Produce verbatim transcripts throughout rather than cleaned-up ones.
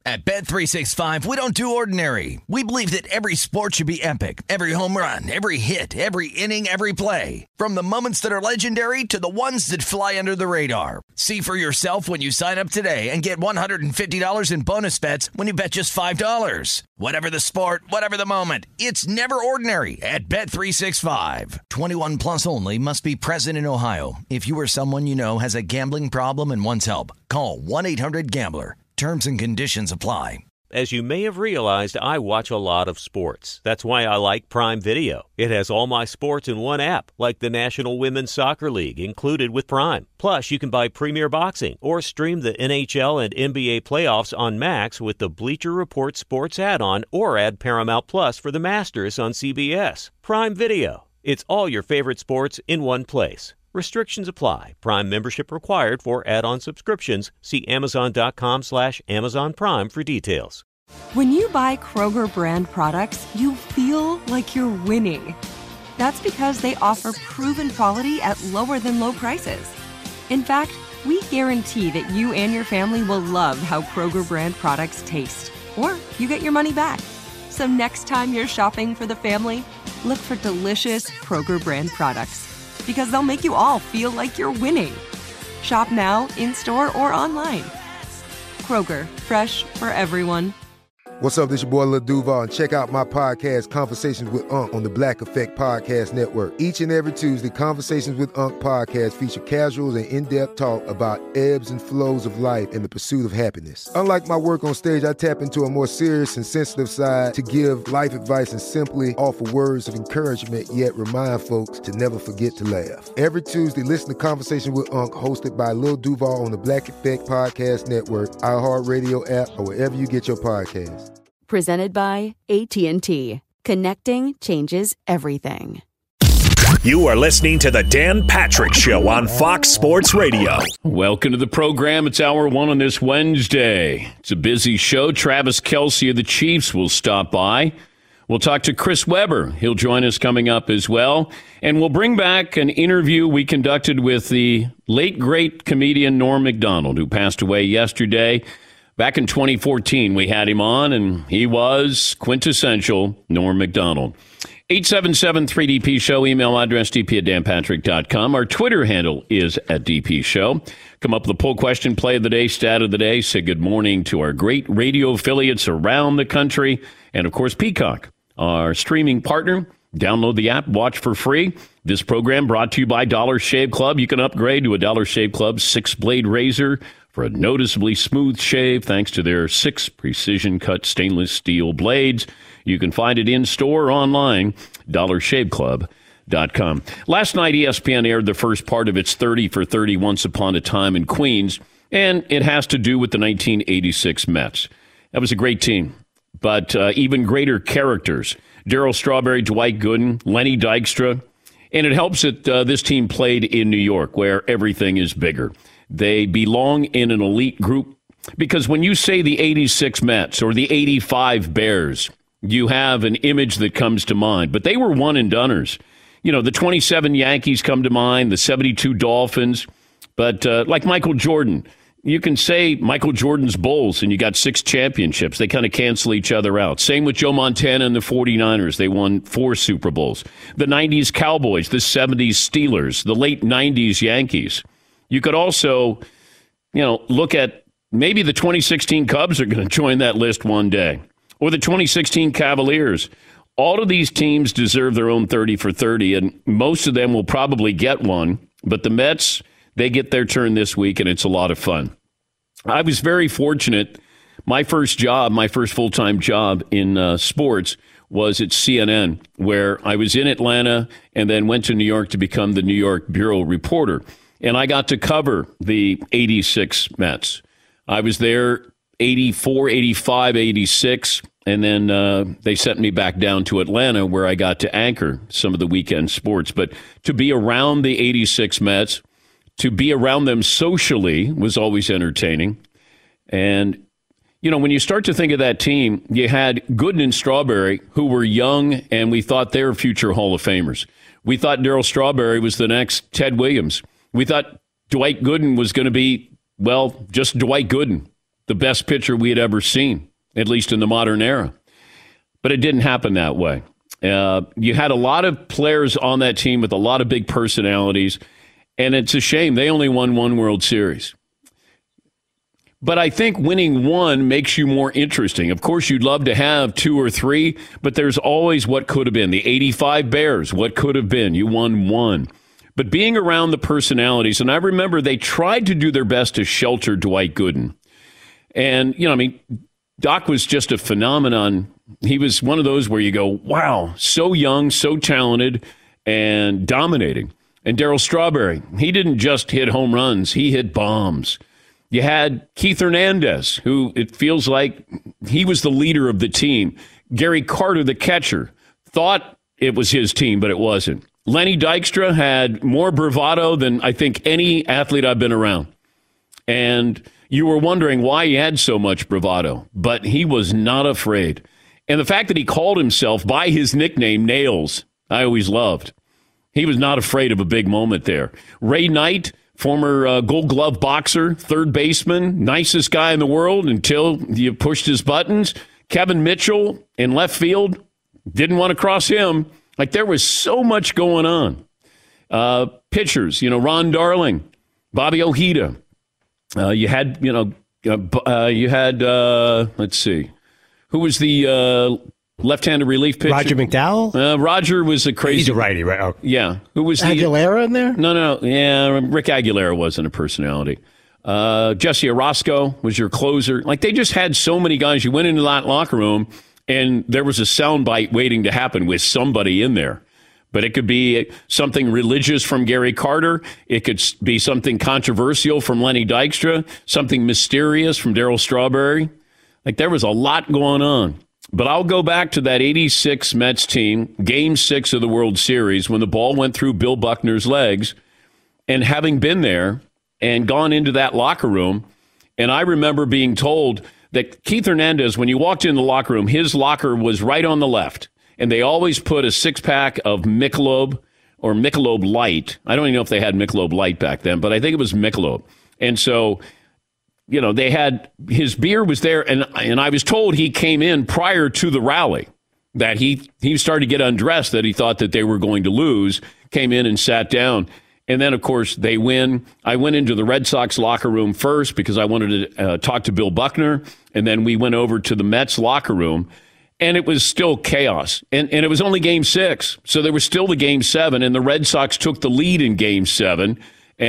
At Bet three sixty-five, we don't do ordinary. We believe that every sport should be epic. Every home run, every hit, every inning, every play. From the moments that are legendary to the ones that fly under the radar. See for yourself when you sign up today and get one hundred fifty dollars in bonus bets when you bet just five dollars. Whatever the sport, whatever the moment, it's never ordinary at Bet three sixty-five. twenty-one plus only. Must be present in Ohio. If you or someone you know has a gambling problem and wants help, call one eight hundred gambler. Terms and conditions apply. As you may have realized, I watch a lot of sports. That's why I like Prime Video. It has all my sports in one app, like the National Women's Soccer League, included with Prime. Plus, you can buy Premier Boxing or stream the N H L and N B A playoffs on Max with the Bleacher Report Sports add-on, or add Paramount Plus for the Masters on C B S. Prime Video. It's all your favorite sports in one place. Restrictions apply. Prime membership required for add-on subscriptions. See Amazon.com slash Amazon Prime for details. When you buy Kroger brand products, you feel like you're winning. That's because they offer proven quality at lower than low prices. In fact, we guarantee that you and your family will love how Kroger brand products taste, or you get your money back. So next time you're shopping for the family, look for delicious Kroger brand products, because they'll make you all feel like you're winning. Shop now, in-store, or online. Kroger, fresh for everyone. What's up, this your boy Lil Duval, and check out my podcast, Conversations with Unc, on the Black Effect Podcast Network. Each and every Tuesday, Conversations with Unc podcast feature casuals and in-depth talk about ebbs and flows of life and the pursuit of happiness. Unlike my work on stage, I tap into a more serious and sensitive side to give life advice and simply offer words of encouragement, yet remind folks to never forget to laugh. Every Tuesday, listen to Conversations with Unc, hosted by Lil Duval on the Black Effect Podcast Network, iHeartRadio app, or wherever you get your podcasts. Presented by A T and T. Connecting changes everything. You are listening to the Dan Patrick Show on Fox Sports Radio. Welcome to the program. It's hour one on this Wednesday. It's a busy show. Travis Kelce of the Chiefs will stop by. We'll talk to Chris Webber. He'll join us coming up as well. And we'll bring back an interview we conducted with the late, great comedian Norm Macdonald, who passed away yesterday. Back in twenty fourteen, we had him on, and he was quintessential Norm Macdonald. eight seven seven three D P Show, email address d p at dan patrick dot com. Our Twitter handle is at D P Show. Come up with a poll question, play of the day, stat of the day. Say good morning to our great radio affiliates around the country. And, of course, Peacock, our streaming partner. Download the app, watch for free. This program brought to you by Dollar Shave Club. You can upgrade to a Dollar Shave Club six-blade razor for a noticeably smooth shave thanks to their six precision-cut stainless steel blades. You can find it in-store or online, dollar shave club dot com. Last night, E S P N aired the first part of its thirty for thirty Once Upon a Time in Queens, and it has to do with the nineteen eighty-six Mets. That was a great team, but uh, even greater characters. Darryl Strawberry, Dwight Gooden, Lenny Dykstra. And it helps that uh, this team played in New York, where everything is bigger. They belong in an elite group, because when you say the eighty-six Mets or the eighty-five Bears, you have an image that comes to mind. But they were one-and-doners. You know, the twenty-seven Yankees come to mind, the seventy-two Dolphins. But uh, like Michael Jordan, you can say Michael Jordan's Bulls, and you got six championships. They kind of cancel each other out. Same with Joe Montana and the forty-niners. They won four Super Bowls. The nineties Cowboys, the seventies Steelers, the late nineties Yankees. You could also, you know, look at maybe the twenty sixteen Cubs are going to join that list one day, or the twenty sixteen Cavaliers. All of these teams deserve their own thirty for thirty, and most of them will probably get one. But the Mets, they get their turn this week, and it's a lot of fun. I was very fortunate. My first job, my first full-time job in uh, sports was at C N N, where I was in Atlanta and then went to New York to become the New York bureau reporter. And I got to cover the eighty-six Mets. I was there eighty-four, eighty-five, eighty-six, and then uh, they sent me back down to Atlanta, where I got to anchor some of the weekend sports. But to be around the eighty-six Mets, to be around them socially was always entertaining. And, you know, when you start to think of that team, you had Gooden and Strawberry, who were young, and we thought they were future Hall of Famers. We thought Darryl Strawberry was the next Ted Williams. We thought Dwight Gooden was going to be, well, just Dwight Gooden. the best pitcher we had ever seen, at least in the modern era. But it didn't happen that way. Uh, you had a lot of players on that team with a lot of big personalities, and it's a shame they only won one World Series. But I think winning one makes you more interesting. Of course, you'd love to have two or three, but there's always what could have been. The eighty-five Bears, what could have been? You won one. But being around the personalities, and I remember they tried to do their best to shelter Dwight Gooden. And, you know, I mean, Doc was just a phenomenon. He was one of those where you go, wow, so young, so talented, and dominating. And Darryl Strawberry, he didn't just hit home runs, he hit bombs. You had Keith Hernandez, who it feels like he was the leader of the team. Gary Carter, the catcher, thought it was his team, but it wasn't. Lenny Dykstra had more bravado than I think any athlete I've been around. And you were wondering why he had so much bravado, but he was not afraid. And the fact that he called himself by his nickname, Nails, I always loved. He was not afraid of a big moment there. Ray Knight, former uh, Gold Glove boxer, third baseman, nicest guy in the world until you pushed his buttons. Kevin Mitchell in left field, didn't want to cross him. Like, there was so much going on. Uh, pitchers, you know, Ron Darling, Bobby Ojeda. Uh, you had, you know, uh, uh, you had, uh, let's see, who was the uh, left-handed relief pitcher? Roger McDowell? Uh, Roger was a crazy. He's a righty, right? Oh. Yeah. Who was the Aguilera in there? No, no, no. Yeah, Rick Aguilera wasn't a personality. Uh, Jesse Orozco was your closer. Like, they just had so many guys. You went into that locker room, and there was a soundbite waiting to happen with somebody in there. But it could be something religious from Gary Carter. It could be something controversial from Lenny Dykstra, something mysterious from Darryl Strawberry. Like, there was a lot going on. But I'll go back to that eighty-six Mets team, game six of the World Series, when the ball went through Bill Buckner's legs, and having been there and gone into that locker room, and I remember being told that Keith Hernandez, when you walked in the locker room, his locker was right on the left, and they always put a six-pack of Michelob or Michelob Light. I don't even know if they had Michelob Light back then, but I think it was Michelob. And so, you know, they had, his beer was there, and and I was told he came in prior to the rally, that he, he started to get undressed, that he thought that they were going to lose, came in and sat down. And then, of course, they win. I went into the Red Sox locker room first because I wanted to uh, talk to Bill Buckner, and then we went over to the Mets locker room, and it was still chaos. And, and it was only game six, so there was still the game seven, and the Red Sox took the lead in game seven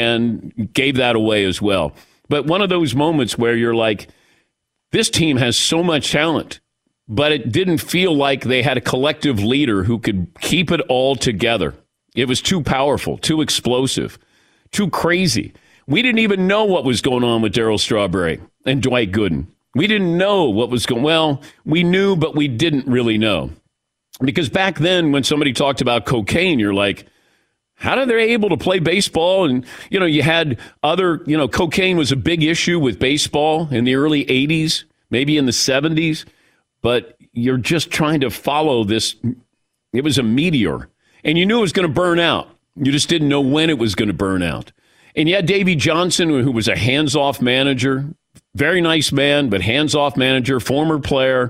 and gave that away as well. But one of those moments where you're like, this team has so much talent, but it didn't feel like they had a collective leader who could keep it all together. It was too powerful, too explosive, too crazy. We didn't even know what was going on with Darryl Strawberry and Dwight Gooden. We didn't know what was going on. Well, we knew, but we didn't really know. Because back then, when somebody talked about cocaine, you're like, how are they able to play baseball? And, you know, you had other, you know, cocaine was a big issue with baseball in the early eighties, maybe in the seventies. But you're just trying to follow this. It was a meteor. And you knew it was going to burn out. You just didn't know when it was going to burn out. And you had Davey Johnson, who was a hands-off manager. Very nice man, but hands-off manager, former player.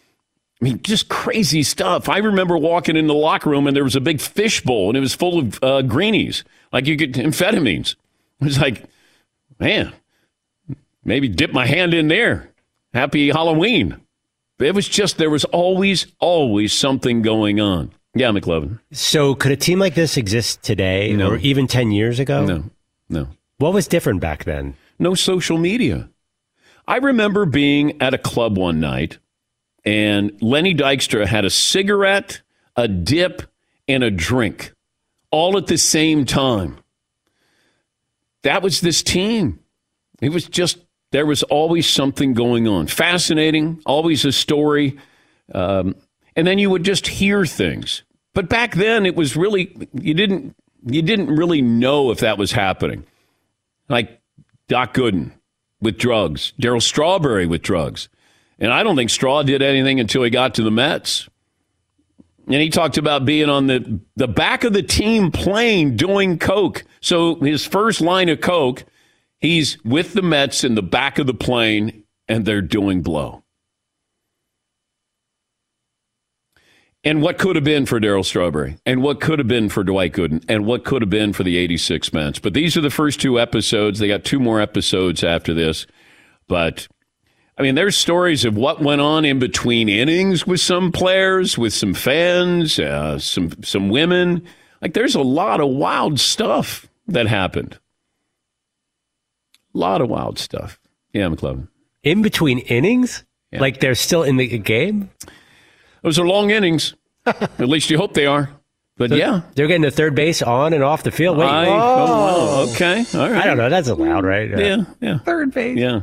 I mean, just crazy stuff. I remember walking in the locker room, and there was a big fish bowl, and it was full of uh, greenies, like you could, amphetamines. It was like, man, maybe dip my hand in there. Happy Halloween. It was just, there was always, always something going on. Yeah, McLovin. So could a team like this exist today No. or even ten years ago? No, no. What was different back then? No social media. I remember being at a club one night, and Lenny Dykstra had a cigarette, a dip, and a drink all at the same time. That was this team. It was just, there was always something going on. Fascinating, always a story. Um, and then you would just hear things. But back then, it was really, you didn't, you didn't really know if that was happening. Like Doc Gooden with drugs, Darryl Strawberry with drugs. And I don't think Straw did anything until he got to the Mets. And he talked about being on the, the back of the team plane doing coke. So his first line of coke, he's with the Mets in the back of the plane, and they're doing blow. And what could have been for Darryl Strawberry, and what could have been for Dwight Gooden, and what could have been for the eighty-six Mets. But these are the first two episodes. They got two more episodes after this. But, I mean, there's stories of what went on in between innings with some players, with some fans, uh, some some women. Like, there's a lot of wild stuff that happened. A lot of wild stuff. Yeah, McLovin. In between innings? Yeah. Like they're still in the game? Those are long innings. At least you hope they are. But so yeah. They're getting the third base on and off the field. Wait, I, oh. oh, well, okay. All right. I don't know. That's allowed, right? Yeah, yeah. yeah. Third base. Yeah.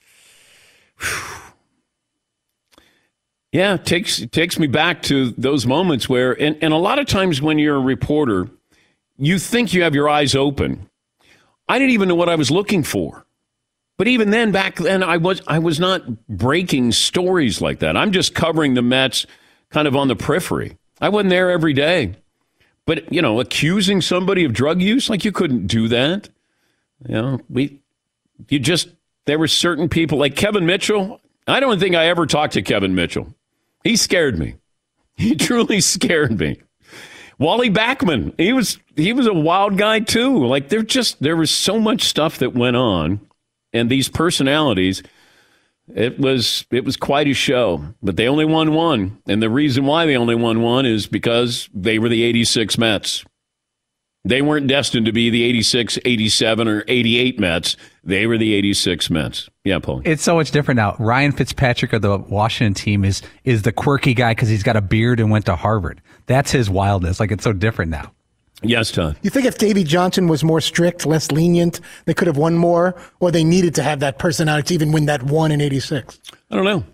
Yeah, it takes, it takes me back to those moments where, and, and a lot of times when you're a reporter, you think you have your eyes open. I didn't even know what I was looking for. But even then, back then, I was I was not breaking stories like that. I'm just covering the Mets kind of on the periphery. I wasn't there every day. But, you know, accusing somebody of drug use, like you couldn't do that. You know, we, you just, there were certain people, like Kevin Mitchell. I don't think I ever talked to Kevin Mitchell. He scared me. He truly scared me. Wally Backman, he was he was a wild guy too. Like there just there was so much stuff that went on. And these personalities, it was it was quite a show. But they only won one. And the reason why they only won one is because they were the eighty-six Mets. They weren't destined to be the eighty-six, eighty-seven, or eighty-eight Mets. They were the eighty-six Mets. Yeah, Paul. It's so much different now. Ryan Fitzpatrick of the Washington team is is the quirky guy because he's got a beard and went to Harvard. That's his wildness. Like, it's so different now. Yes, Todd. You think if Davey Johnson was more strict, less lenient, they could have won more, or they needed to have that personality to even win that one in eighty-six? I don't know.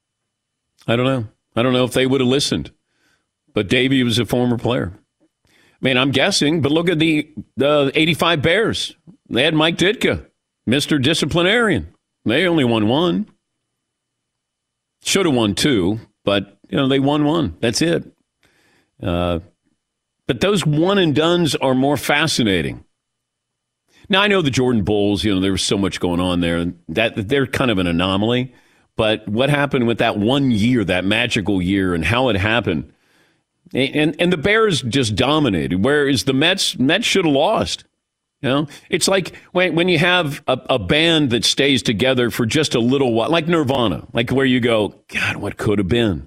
I don't know. I don't know if they would have listened. But Davey was a former player. I mean, I'm guessing, but look at the the eighty-five Bears. They had Mike Ditka, Mister Disciplinarian. They only won one. Should have won two, but, you know, they won one. That's it. Uh But those one-and-dones are more fascinating. Now, I know the Jordan Bulls, you know, there was so much going on there. That they're kind of an anomaly. But what happened with that one year, that magical year, and how it happened, and and the Bears just dominated, whereas the Mets, Mets should have lost. You know, it's like when when you have a, a band that stays together for just a little while, like Nirvana, like where you go, God, what could have been?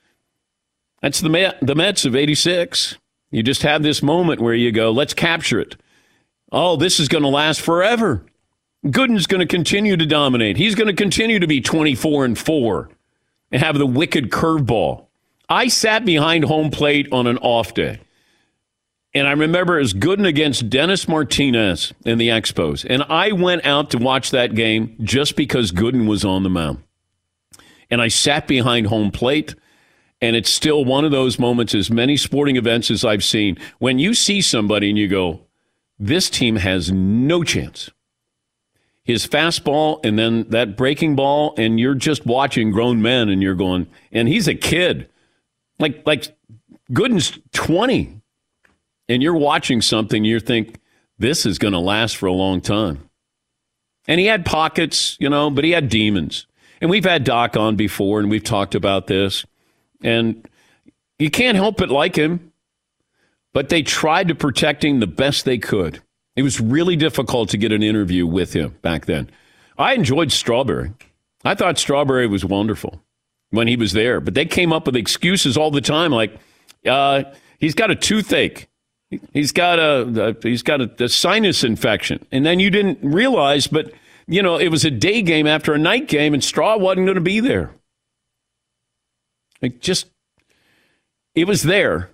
That's the Met, the Mets of eighty-six. You just have this moment where you go, let's capture it. Oh, this is going to last forever. Gooden's going to continue to dominate. He's going to continue to be twenty-four and four and have the wicked curveball. I sat behind home plate on an off day. And I remember it was Gooden against Dennis Martinez in the Expos. And I went out to watch that game just because Gooden was on the mound. And I sat behind home plate. And it's still one of those moments, as many sporting events as I've seen, when you see somebody and you go, this team has no chance. His fastball and then that breaking ball, and you're just watching grown men and you're going, and he's a kid. Like, like Gooden's twenty. And you're watching something, you think, this is going to last for a long time. And he had pockets, you know, but he had demons. And we've had Doc on before, and we've talked about this. And you can't help but like him, but they tried to protect him the best they could. It was really difficult to get an interview with him back then. I enjoyed Strawberry. I thought Strawberry was wonderful when he was there, but they came up with excuses all the time, like uh, he's got a toothache, he's got a, a he's got a, a sinus infection, and then you didn't realize, but you know it was a day game after a night game, and Straw wasn't going to be there. It just, it was there.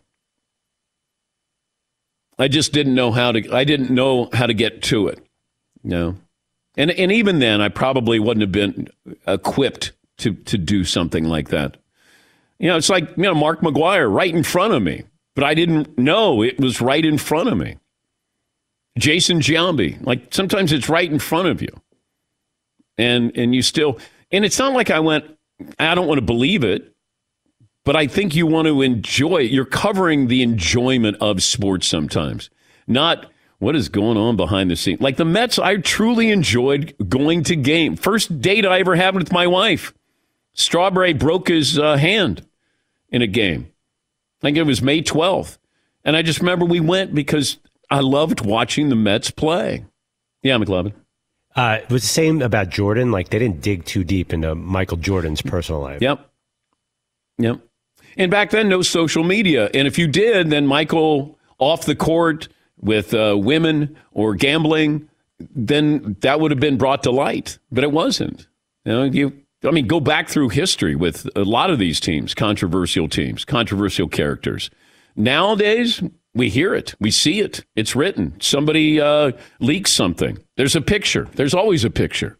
I just didn't know how to, I didn't know how to get to it. You know? And and even then, I probably wouldn't have been equipped to, to do something like that. You know, it's like, you know, Mark McGwire right in front of me, but I didn't know it was right in front of me. Jason Giambi, like sometimes it's right in front of you. And and you still, and it's not like I went, I don't want to believe it. But I think you want to enjoy it. You're covering the enjoyment of sports sometimes. Not, What is going on behind the scenes? Like the Mets, I truly enjoyed going to game. First date I ever had with my wife. Strawberry broke his uh, hand in a game. I think it was May twelfth. And I just remember we went because I loved watching the Mets play. Yeah, McLovin. Uh, it was the same about Jordan. Like, they didn't dig too deep into Michael Jordan's personal life. Yep. Yep. And back then, no social media. And if you did, then Michael off the court with uh, women or gambling, then that would have been brought to light. But it wasn't. You know, you, I mean, go back through history with a lot of these teams, controversial teams, controversial characters. Nowadays, we hear it. We see it. It's written. Somebody uh, leaks something. There's a picture. There's always a picture.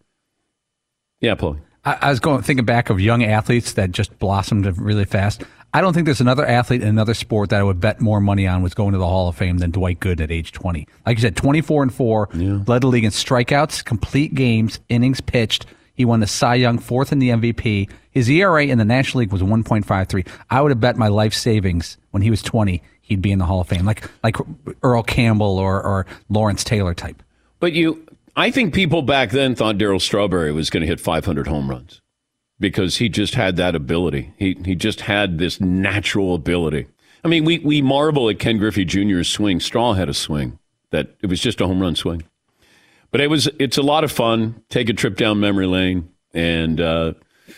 Yeah, Paul. I, I was going thinking back of young athletes that just blossomed really fast. I don't think there's another athlete in another sport that I would bet more money on was going to the Hall of Fame than Dwight Gooden at age twenty. Like you said, twenty-four and four, yeah. Led the league in strikeouts, complete games, innings pitched. He won the Cy Young, fourth in the M V P. His E R A in the National League was one point five three. I would have bet my life savings when he was twenty, he'd be in the Hall of Fame, like like Earl Campbell or, or Lawrence Taylor type. But you, I think people back then thought Darryl Strawberry was going to hit five hundred home runs because he just had that ability. He he just had this natural ability. I mean, we, we marvel at Ken Griffey Junior's swing. Straw had a swing that it was just a home run swing. But it was it's a lot of fun. Take a trip down memory lane, and uh,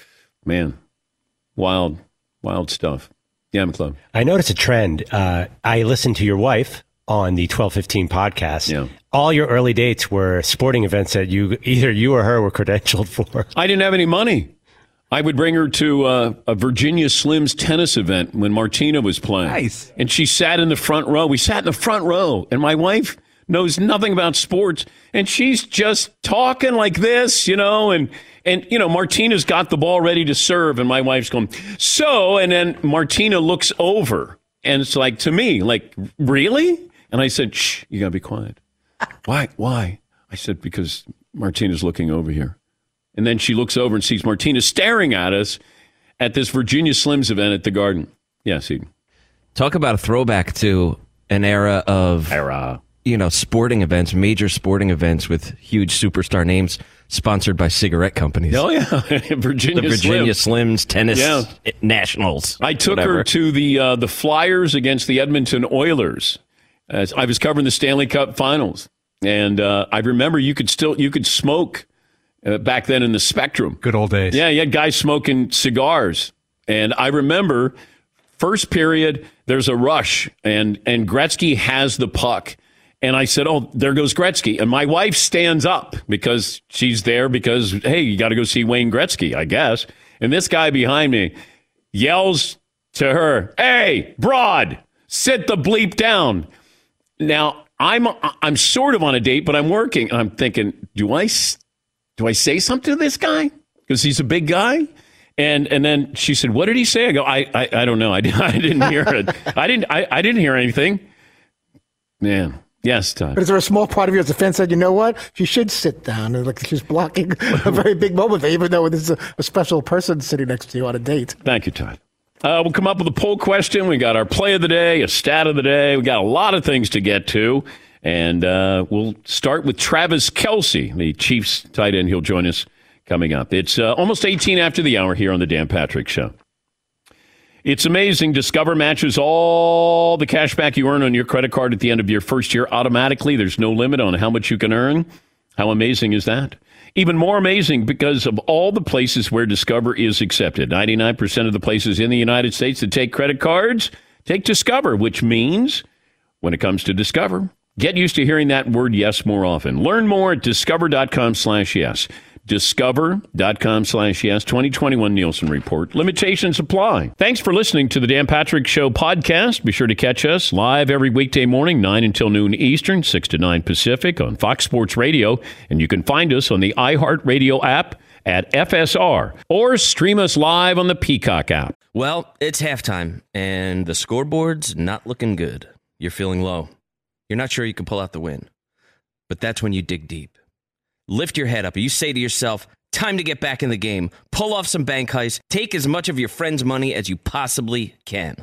man, wild, wild stuff. Yeah, McClung. I noticed a trend. Uh, I listened to your wife on the twelve fifteen podcast. Yeah. All your early dates were sporting events that you either you or her were credentialed for. I didn't have any money. I would bring her to uh, a Virginia Slims tennis event when Martina was playing. Nice. And she sat in the front row. We sat in the front row, and my wife knows nothing about sports, and she's just talking like this, you know, and, and you know, Martina's got the ball ready to serve, and my wife's going, so, and then Martina looks over, and it's like, to me, like, really? And I said, shh, you got to be quiet. Why? Why? I said, because Martina's looking over here. And then she looks over and sees Martina staring at us at this Virginia Slims event at the Garden. Yes, Eden. Talk about a throwback to an era of... Era. You know, sporting events, major sporting events with huge superstar names sponsored by cigarette companies. Oh, yeah. Virginia The Virginia Slim. Slims tennis yeah. nationals. I took whatever. her to the uh, the Flyers against the Edmonton Oilers. As I was covering the Stanley Cup Finals. And uh, I remember you could still you could smoke uh, back then in the Spectrum. Good old days. Yeah, you had guys smoking cigars. And I remember first period, there's a rush, and, and Gretzky has the puck. And I said, oh, there goes Gretzky. And my wife stands up because she's there because, hey, you got to go see Wayne Gretzky, I guess. And this guy behind me yells to her, hey, broad, sit the bleep down. Now, I'm I'm sort of on a date, but I'm working. And I'm thinking, do I, do I say something to this guy? Because he's a big guy. And and then she said, what did he say? I go, I I, I don't know. I, I didn't hear it. I didn't I, I didn't hear anything. Man. Yes, Todd. But is there a small part of your defense that, you know what, she should sit down? Like she's blocking a very big moment, even though there's a, a special person sitting next to you on a date. Thank you, Todd. Uh, we'll come up with a poll question. We got our play of the day, a stat of the day. We got a lot of things to get to. And uh, we'll start with Travis Kelce, the Chiefs tight end. He'll join us coming up. It's uh, almost eighteen after the hour here on the Dan Patrick Show. It's amazing. Discover matches all the cash back you earn on your credit card at the end of your first year automatically. There's no limit on how much you can earn. How amazing is that? Even more amazing because of all the places where Discover is accepted. ninety-nine percent of the places in the United States that take credit cards take Discover, which means when it comes to Discover, get used to hearing that word yes more often. Learn more at discover.com slash yes. Discover.com slash yes. twenty twenty-one Nielsen Report. Limitations apply. Thanks for listening to the Dan Patrick Show podcast. Be sure to catch us live every weekday morning, nine until noon Eastern, six to nine Pacific on Fox Sports Radio. And you can find us on the iHeartRadio app at F S R or stream us live on the Peacock app. Well, it's halftime, and the scoreboard's not looking good. You're feeling low. You're not sure you can pull out the win. But that's when you dig deep. Lift your head up. You say to yourself, time to get back in the game. Pull off some bank heists. Take as much of your friend's money as you possibly can.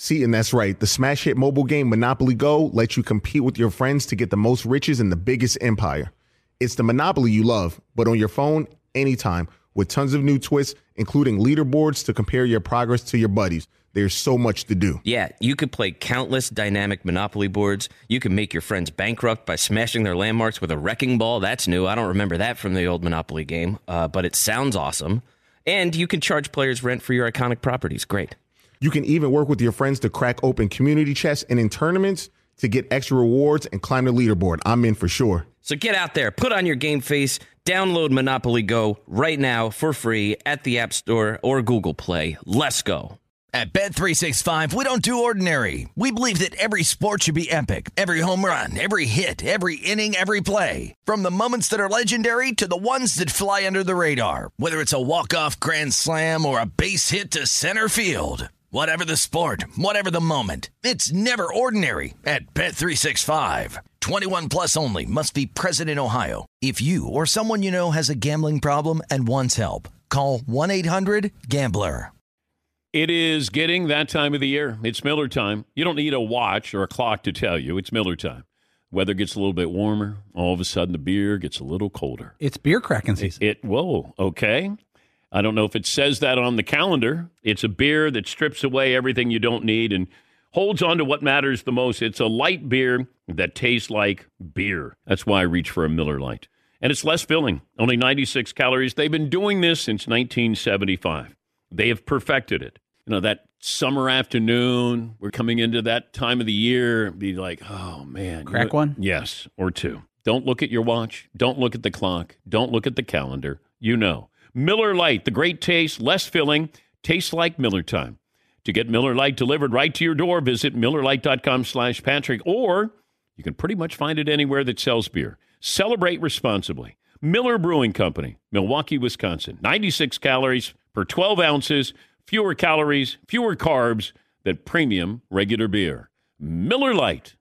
See, and that's right. The smash hit mobile game Monopoly Go lets you compete with your friends to get the most riches and the biggest empire. It's the Monopoly you love, but on your phone, anytime, with tons of new twists, including leaderboards to compare your progress to your buddies. There's so much to do. Yeah, you could play countless dynamic Monopoly boards. You can make your friends bankrupt by smashing their landmarks with a wrecking ball. That's new. I don't remember that from the old Monopoly game, uh, but it sounds awesome. And you can charge players rent for your iconic properties. Great. You can even work with your friends to crack open community chests and in tournaments to get extra rewards and climb the leaderboard. I'm in for sure. So get out there, put on your game face, download Monopoly Go right now for free at the App Store or Google Play. Let's go. At Bet three sixty-five, we don't do ordinary. We believe that every sport should be epic. Every home run, every hit, every inning, every play. From the moments that are legendary to the ones that fly under the radar. Whether it's a walk-off grand slam or a base hit to center field. Whatever the sport, whatever the moment, it's never ordinary at Bet three sixty-five. twenty-one plus only. Must be present in Ohio. If you or someone you know has a gambling problem and wants help, call one eight hundred gambler. It is getting that time of the year. It's Miller time. You don't need a watch or a clock to tell you. It's Miller time. Weather gets a little bit warmer. All of a sudden, the beer gets a little colder. It's beer cracking season. It, it whoa, okay. I don't know if it says that on the calendar. It's a beer that strips away everything you don't need and holds on to what matters the most. It's a light beer that tastes like beer. That's why I reach for a Miller Lite. And it's less filling, only ninety-six calories. They've been doing this since nineteen seventy-five. They have perfected it. You know, that summer afternoon, we're coming into that time of the year, be like, oh, man. Crack you know, one? Yes, or two. Don't look at your watch. Don't look at the clock. Don't look at the calendar. You know. Miller Lite, the great taste, less filling, tastes like Miller time. To get Miller Lite delivered right to your door, visit MillerLite.com slash Patrick, or you can pretty much find it anywhere that sells beer. Celebrate responsibly. Miller Brewing Company, Milwaukee, Wisconsin. ninety-six calories per twelve ounces, fewer calories, fewer carbs than premium regular beer. Miller Lite.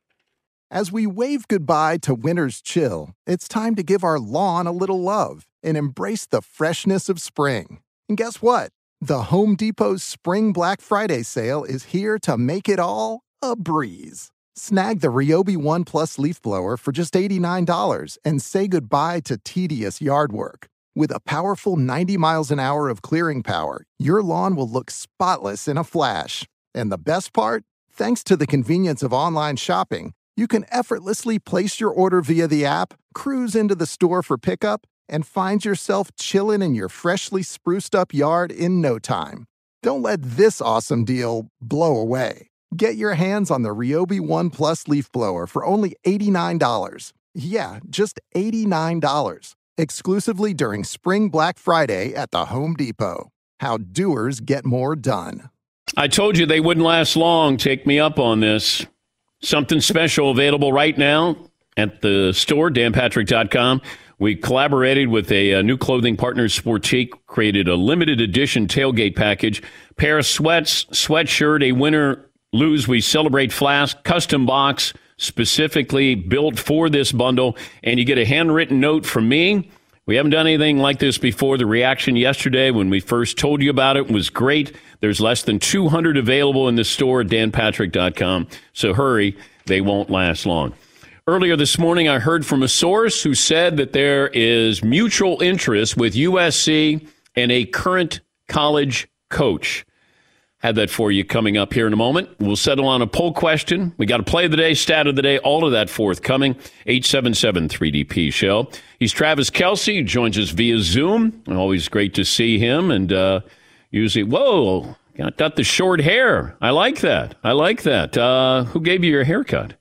As we wave goodbye to winter's chill, it's time to give our lawn a little love and embrace the freshness of spring. And guess what? The Home Depot's Spring Black Friday sale is here to make it all a breeze. Snag the Ryobi One Plus leaf blower for just eighty-nine dollars and say goodbye to tedious yard work. With a powerful ninety miles an hour of clearing power, your lawn will look spotless in a flash. And the best part? Thanks to the convenience of online shopping, you can effortlessly place your order via the app, cruise into the store for pickup, and find yourself chilling in your freshly spruced up yard in no time. Don't let this awesome deal blow away. Get your hands on the Ryobi One Plus leaf blower for only eighty-nine dollars. Yeah, just eighty-nine dollars. Exclusively during Spring Black Friday at the Home Depot. How doers get more done. I told you they wouldn't last long. Take me up on this. Something special available right now at the store, Dan Patrick dot com. We collaborated with a, a new clothing partner, Sportique, created a limited edition tailgate package, pair of sweats, sweatshirt, a winter lose we celebrate flask, custom box, specifically built for this bundle, and you get a handwritten note from me. We haven't done anything like this before. The reaction yesterday when we first told you about it was great. There's less than two hundred available in the store at Dan Patrick dot com, so hurry, they won't last long. Earlier this morning, I heard from a source who said that there is mutual interest with U S C and a current college coach. Had that for you coming up here in a moment. We'll settle on a poll question. We got a play of the day, stat of the day, all of that forthcoming. eight seven seven three D P show. He's Travis Kelce. He joins us via Zoom. Always great to see him. And uh, usually, whoa, got, got the short hair. I like that. I like that. Uh, who gave you your haircut?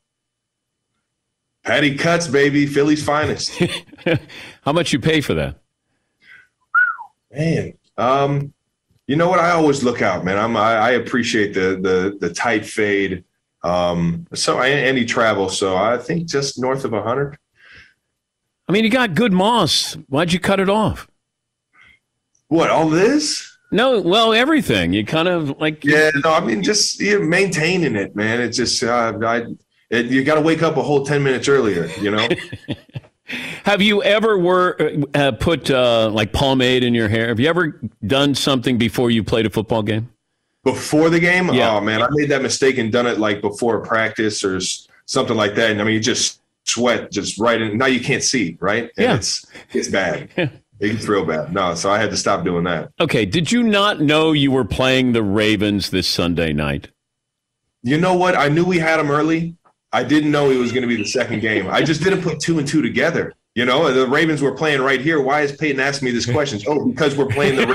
Patty Cuts, baby. Philly's finest. How much you pay for that? Man, um... you know what? I always look out, man. I'm, I, I appreciate the the the tight fade. Um, so I, any travel, so I think just north of a hundred. I mean, you got good moss. Why'd you cut it off? What, all this? No, well, everything. You kind of like. Yeah, no, I mean, just yeah, maintaining it, man. It's just uh, I. It, you got to wake up a whole ten minutes earlier, you know. Have you ever were uh, put uh, like pomade in your hair? Have you ever done something before you played a football game? Before the game? Yeah. Oh, man, I made that mistake and done it like before practice or something like that. And I mean, you just sweat just right in. Now you can't see, right? And yeah. it's it's bad. It's real bad. No, so I had to stop doing that. Okay. Did you not know you were playing the Ravens this Sunday night? You know what? I knew we had them early. I didn't know it was going to be the second game. I just didn't put two and two together. You know, the Ravens were playing right here. Why is Peyton asking me this question? Oh, because we're playing the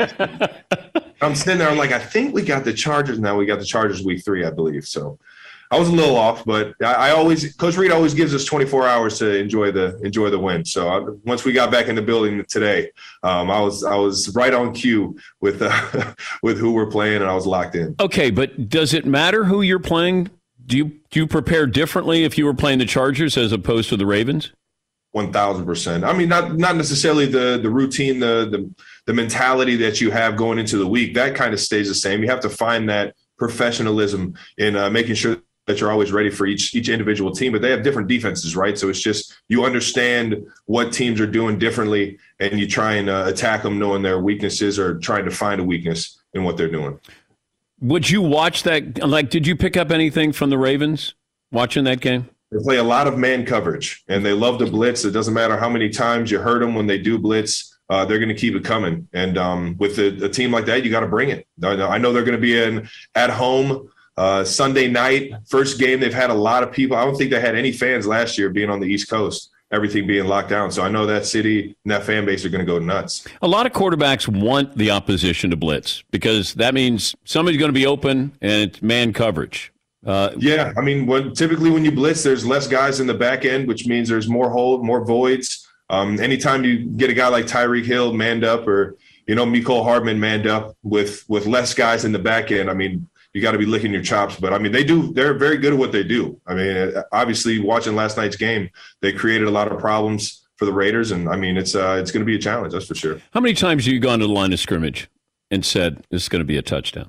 Ravens. I'm sitting there. I'm like, I think we got the Chargers. Now we got the Chargers week three, I believe. So I was a little off, but I, I always, Coach Reid always gives us twenty-four hours to enjoy the enjoy the win. So I, once we got back in the building today, um, I was I was right on cue with uh, with who we're playing, and I was locked in. Okay, but does it matter who you're playing? Do you do you prepare differently if you were playing the Chargers as opposed to the Ravens? One thousand percent. I mean, not not necessarily the the routine, the the the mentality that you have going into the week. That kind of stays the same. You have to find that professionalism in uh, making sure that you're always ready for each each individual team. But they have different defenses, right? So it's just you understand what teams are doing differently, and you try and uh, attack them knowing their weaknesses or trying to find a weakness in what they're doing. Would you watch that? Like, did you pick up anything from the Ravens watching that game? They play a lot of man coverage, and they love to blitz. It doesn't matter how many times you hurt them when they do blitz. Uh, they're going to keep it coming. And um, with a, a team like that, you got to bring it. I know they're going to be in at home uh, Sunday night, first game. They've had a lot of people. I don't think they had any fans last year being on the East Coast, everything being locked down. So I know that city and that fan base are going to go nuts. A lot of quarterbacks want the opposition to blitz because that means somebody's going to be open and it's man coverage. Uh, yeah, I mean, when, typically when you blitz, there's less guys in the back end, which means there's more hold, more voids. Um, anytime you get a guy like Tyreek Hill manned up, or you know Mecole Hardman manned up with with less guys in the back end, I mean, you got to be licking your chops. But I mean, they do; they're very good at what they do. I mean, obviously, watching last night's game, they created a lot of problems for the Raiders, and I mean, it's uh, it's going to be a challenge, that's for sure. How many times have you gone to the line of scrimmage and said this is going to be a touchdown?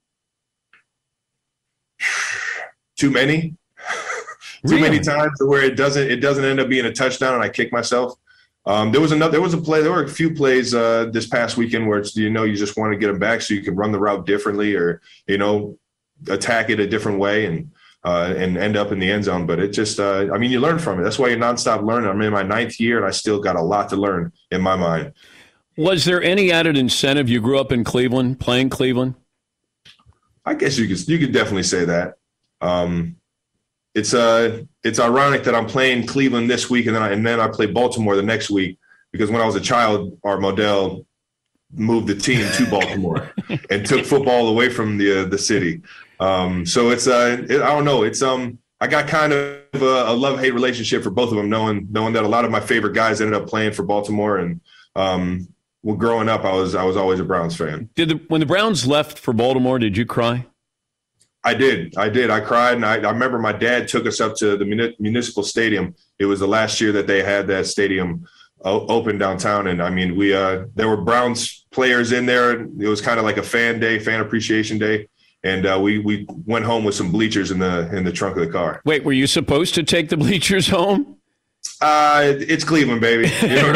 Too many, too Really? many times where it doesn't it doesn't end up being a touchdown, and I kick myself. Um, there was another. There was a play. There were a few plays uh, this past weekend where it's, you know you just want to get them back so you can run the route differently, or you know attack it a different way and uh, and end up in the end zone. But it just uh, I mean you learn from it. That's why you're nonstop learning. I'm in my ninth year and I still got a lot to learn in my mind. Was there any added incentive? You grew up in Cleveland, playing Cleveland. I guess you could you could definitely say that. Um, it's uh, it's ironic that I'm playing Cleveland this week and then I, and then I play Baltimore the next week, because when I was a child, our Modell moved the team to Baltimore and took football away from the uh, the city. Um, so it's uh, it, I don't know. It's um, I got kind of a, a love-hate relationship for both of them, knowing knowing that a lot of my favorite guys ended up playing for Baltimore, and um, well, growing up, I was I was always a Browns fan. Did the, when the Browns left for Baltimore, did you cry? I did. I did. I cried. And I, I remember my dad took us up to the muni- municipal stadium. It was the last year that they had that stadium o- open downtown. And I mean, we, uh, there were Browns players in there. It was kind of like a fan day, fan appreciation day. And uh, we, we went home with some bleachers in the, in the trunk of the car. Wait, were you supposed to take the bleachers home? Uh, it's Cleveland, baby. You know what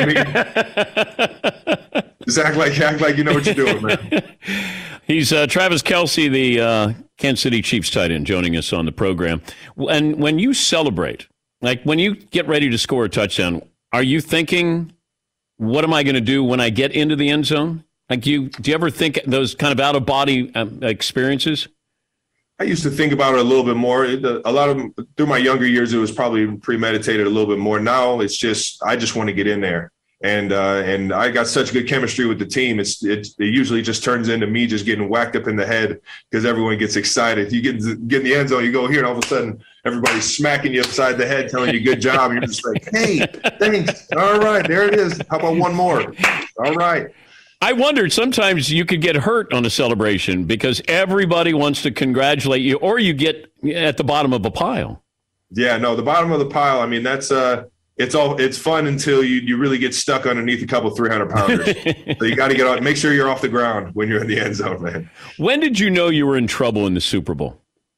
I mean? Just act like, act like you know what you're doing, man. He's uh, Travis Kelce, the uh, Kansas City Chiefs tight end, joining us on the program. And when you celebrate, like when you get ready to score a touchdown, are you thinking, what am I going to do when I get into the end zone? Like, you, do you ever think those kind of out-of-body um, experiences? I used to think about it a little bit more. A lot of through my younger years, it was probably premeditated a little bit more. Now it's just, I just want to get in there. And uh, and I got such good chemistry with the team. It's, it's it usually just turns into me just getting whacked up in the head because everyone gets excited. You get, get in the end zone, you go here, and all of a sudden everybody's smacking you upside the head, telling you good job. And you're just like, hey, thanks. All right, there it is. How about one more? All right. I wondered sometimes you could get hurt on a celebration because everybody wants to congratulate you, or you get at the bottom of a pile. Yeah, no, the bottom of the pile. I mean, that's uh, it's all it's fun until you, you really get stuck underneath a couple three hundred pounders. So you got to get off. Make sure you're off the ground when you're in the end zone, man. When did you know you were in trouble in the Super Bowl?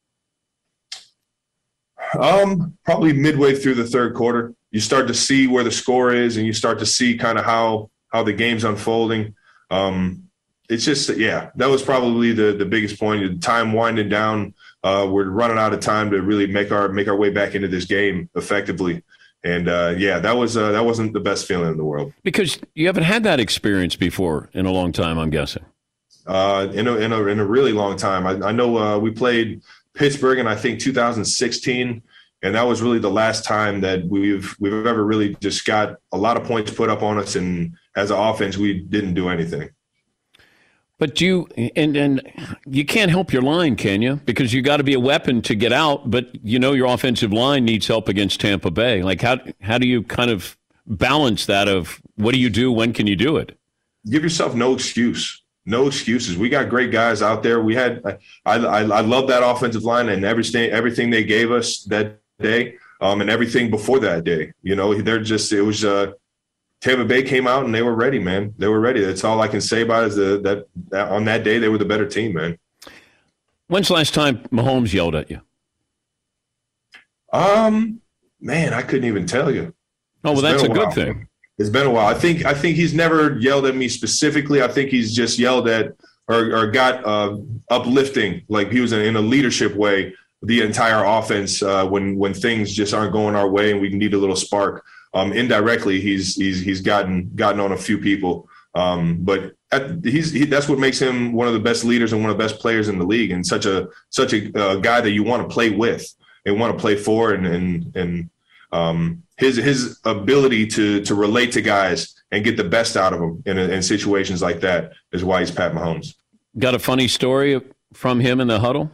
Um, probably midway through the third quarter. You start to see where the score is, and you start to see kind of how how the game's unfolding. Um, it's just, yeah, that was probably the the biggest point. The time winding down. Uh, we're running out of time to really make our make our way back into this game effectively. And uh, yeah, that was uh, that wasn't the best feeling in the world. Because you haven't had that experience before in a long time, I'm guessing. Uh, in a in a in a really long time. I, I know uh, we played Pittsburgh in I think two thousand sixteen, and that was really the last time that we've we've ever really just got a lot of points put up on us, and as an offense, we didn't do anything. But you and and you can't help your line, can you? Because you got to be a weapon to get out. But you know your offensive line needs help against Tampa Bay. Like how how do you kind of balance that? Of what do you do? When can you do it? Give yourself no excuse. No excuses. We got great guys out there. We had I I, I love that offensive line and everything everything they gave us that day, um, and everything before that day. You know, they're just it was. Uh, Tampa Bay came out and they were ready, man. They were ready. That's all I can say about it is the, that, that on that day they were the better team, man. When's the last time Mahomes yelled at you? Um, man, I couldn't even tell you. Oh, well, It's that's a, been good while. thing. It's been a while. I think I think he's never yelled at me specifically. I think he's just yelled at or, or got uh, uplifting, like he was in, in a leadership way, the entire offense uh, when when things just aren't going our way and we need a little spark. Um, indirectly, he's he's he's gotten gotten on a few people, um, but at, he's he, that's what makes him one of the best leaders and one of the best players in the league, and such a such a uh, guy that you want to play with and want to play for, and and and um, his his ability to to relate to guys and get the best out of them in, in situations like that is why he's Pat Mahomes. Got a funny story from him in the huddle?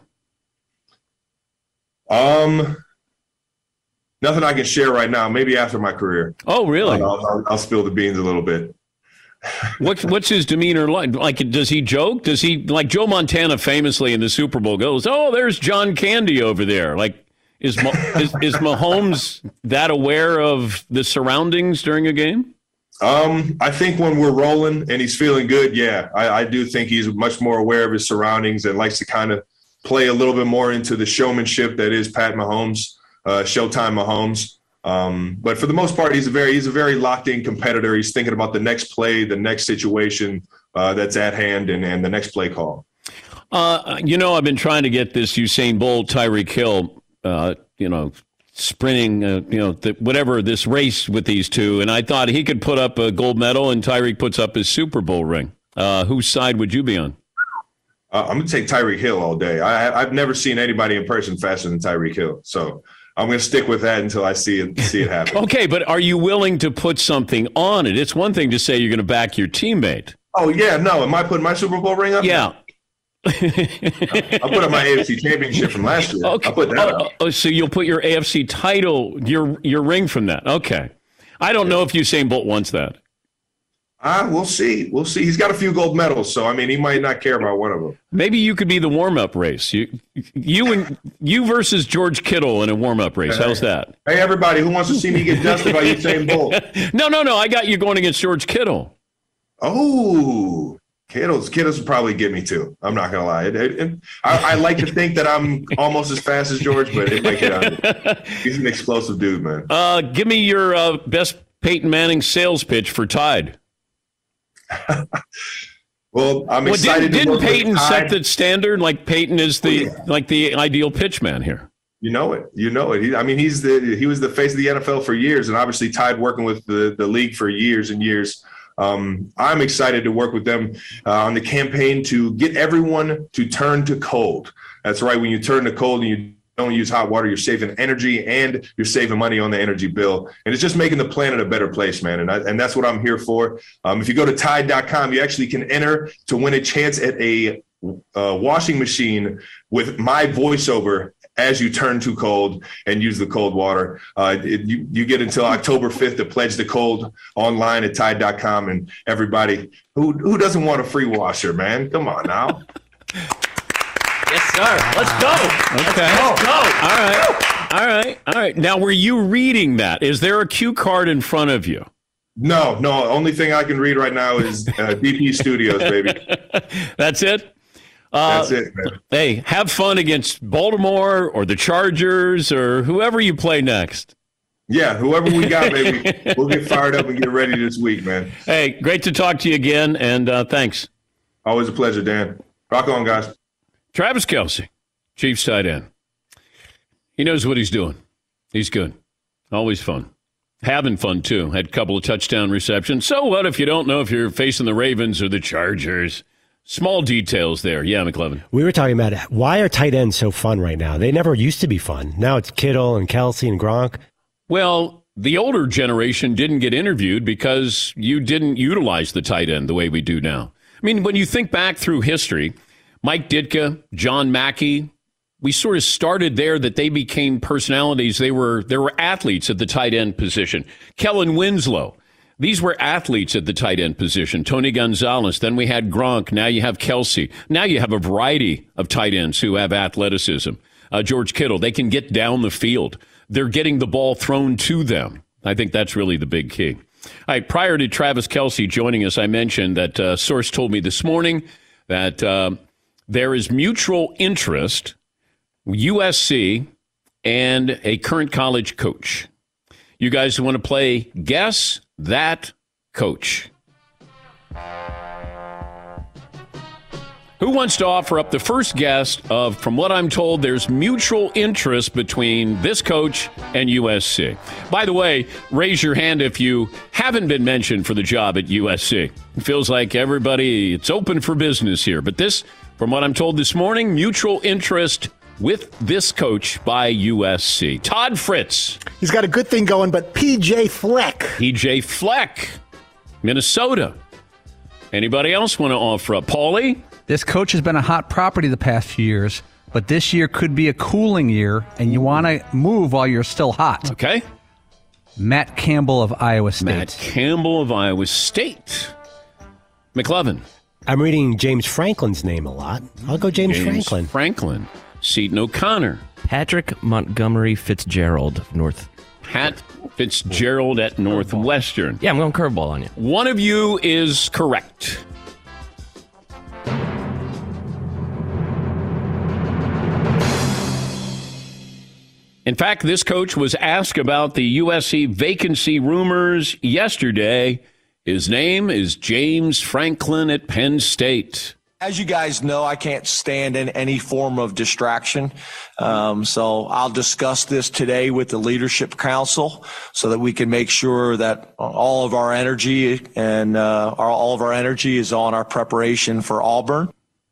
Um. Nothing I can share right now. Maybe after my career. Oh, really? I'll, I'll, I'll spill the beans a little bit. What's what's his demeanor like? Like, does he joke? Does he like Joe Montana famously in the Super Bowl goes, "Oh, there's John Candy over there." Like, is is, is Mahomes that aware of the surroundings during a game? Um, I think when we're rolling and he's feeling good, yeah, I, I do think he's much more aware of his surroundings and likes to kind of play a little bit more into the showmanship that is Pat Mahomes. Uh, Showtime Mahomes, um, but for the most part, he's a very he's a very locked in competitor. He's thinking about the next play, the next situation uh, that's at hand, and, and the next play call. Uh, you know, I've been trying to get this Usain Bolt, Tyreek Hill, uh, you know, sprinting, uh, you know, the, whatever this race with these two, and I thought he could put up a gold medal, and Tyreek puts up his Super Bowl ring. Uh, whose side would you be on? Uh, I'm going to take Tyreek Hill all day. I, I've never seen anybody in person faster than Tyreek Hill, so I'm going to stick with that until I see it see it happen. Okay, but are you willing to put something on it? It's one thing to say you're going to back your teammate. Oh, yeah, no. Am I putting my Super Bowl ring up? Yeah. I'll put up my A F C championship from last year. Okay. I'll put that oh, up. oh, so you'll put your A F C title, your your ring from that. Okay. I don't know if Usain Bolt wants that. Ah, uh, we'll see. We'll see. He's got a few gold medals, so I mean, he might not care about one of them. Maybe you could be the warm-up race. You, you and you versus George Kittle in a warm-up race. Hey, How's that? Hey, everybody, who wants to see me get dusted by Usain Bolt? No, no, no. I got you going against George Kittle. Oh, Kittle's Kittle's would probably get me too. I'm not gonna lie. It, it, it, I, I like to think that I'm almost as fast as George, but it might get under. He's an explosive dude, man. Uh, give me your uh, best Peyton Manning sales pitch for Tide. Well, I'm well, excited. Didn't, to didn't Peyton set Tide. the standard? Like Peyton is the Oh, yeah. like the ideal pitch man here. You know it. You know it. He, I mean, he's the he was the face of the N F L for years, and obviously Tide working with the the league for years and years. Um, I'm excited to work with them uh, on the campaign to get everyone to turn to cold. That's right. When you turn to cold and you don't use hot water, you're saving energy and you're saving money on the energy bill. And it's just making the planet a better place, man. And I, and that's what I'm here for. Um, if you go to Tide dot com, you actually can enter to win a chance at a uh, washing machine with my voiceover as you turn too cold and use the cold water. Uh, it, you, you get until October fifth to pledge the cold online at Tide dot com. And everybody, who who doesn't want a free washer, man? Come on now. Yes, sir. Let's go. Okay. Let's go. All right. All right. All right. Now, were you reading that? Is there a cue card in front of you? No, no. Only thing I can read right now is uh, D P Studios, baby. That's it? Uh, That's it, man. Hey, have fun against Baltimore or the Chargers or whoever you play next. Yeah, whoever we got, baby. We'll get fired up and get ready this week, man. Hey, great to talk to you again, and uh, thanks. Always a pleasure, Dan. Rock on, guys. Travis Kelce, Chiefs tight end. He knows what he's doing. He's good. Always fun. Having fun, too. Had a couple of touchdown receptions. So what if you don't know if you're facing the Ravens or the Chargers? Small details there. Yeah, McLevin. We were talking about why are tight ends so fun right now? They never used to be fun. Now it's Kittle and Kelce and Gronk. Well, the older generation didn't get interviewed because you didn't utilize the tight end the way we do now. I mean, when you think back through history, Mike Ditka, John Mackey, we sort of started there that they became personalities. They were they were athletes at the tight end position. Kellen Winslow, these were athletes at the tight end position. Tony Gonzalez, then we had Gronk. Now you have Kelce. Now you have a variety of tight ends who have athleticism. Uh, George Kittle, they can get down the field. They're getting the ball thrown to them. I think that's really the big key. All right, prior to Travis Kelce joining us, I mentioned that a uh, source told me this morning that uh, there is mutual interest, U S C and a current college coach. You guys want to play Guess That Coach? Who wants to offer up the first guess of, from what I'm told, there's mutual interest between this coach and U S C? By the way, raise your hand if you haven't been mentioned for the job at U S C. It feels like everybody, it's open for business here. But this, from what I'm told this morning, mutual interest with this coach by U S C. Todd Fritz. He's got a good thing going, but P J Fleck. P J Fleck, Minnesota. Anybody else want to offer up? Paulie? This coach has been a hot property the past few years, but this year could be a cooling year, and you want to move while you're still hot. Okay. Matt Campbell of Iowa State. Matt Campbell of Iowa State. McLevin. I'm reading James Franklin's name a lot. I'll go James, James Franklin. Franklin. Seton O'Connor. Patrick Montgomery Fitzgerald of North. Pat Fitzgerald at Northwestern. Yeah, I'm going curveball on you. One of you is correct. In fact, this coach was asked about the U S C vacancy rumors yesterday. His name is James Franklin at Penn State. As you guys know, I can't stand in any form of distraction. Um, so I'll discuss this today with the Leadership Council so that we can make sure that all of our energy and uh, our, all of our energy is on our preparation for Auburn.